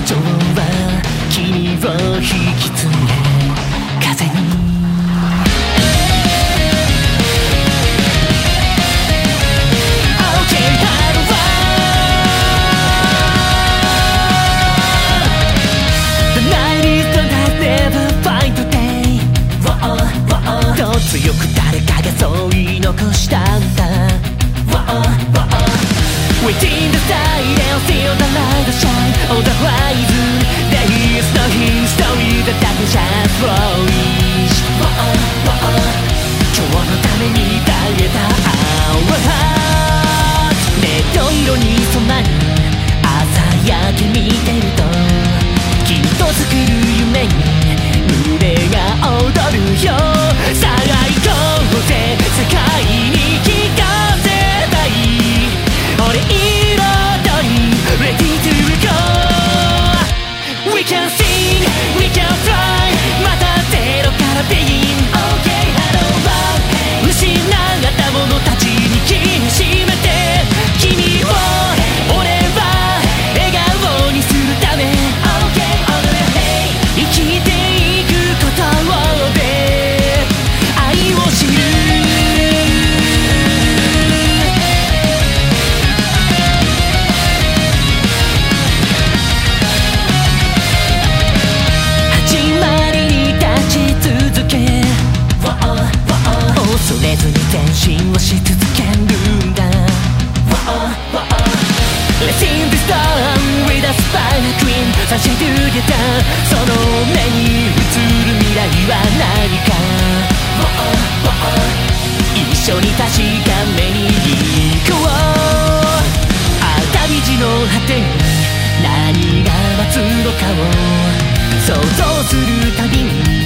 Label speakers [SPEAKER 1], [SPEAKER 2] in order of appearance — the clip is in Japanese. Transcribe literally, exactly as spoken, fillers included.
[SPEAKER 1] 情は君を引き連れ風に強く誰かがそう言い残したんだ Within the silence, feel the light shine on the horizon. There is no history, the darkness has flourished. 今日のために抱えた Our heart レッド色に染まる朝焼け見てるときっと作る夢に胸が踊るよさあ行こうぜ世界に聞かせたい俺彩り Ready to go We can sing, we can fly またゼロから Begin Okay, hello, love 失った者たちに気をしめて君を俺は笑顔にするため Okay, on the way 生きていくことで愛を知る始まりに立ち続け恐れずに前進をし続けるんだ Let's sing this song with a sparkling sunshine together その目に映る未来は何か一緒に確かめに行こう旅路の果てに何が待つのかを想像するたびに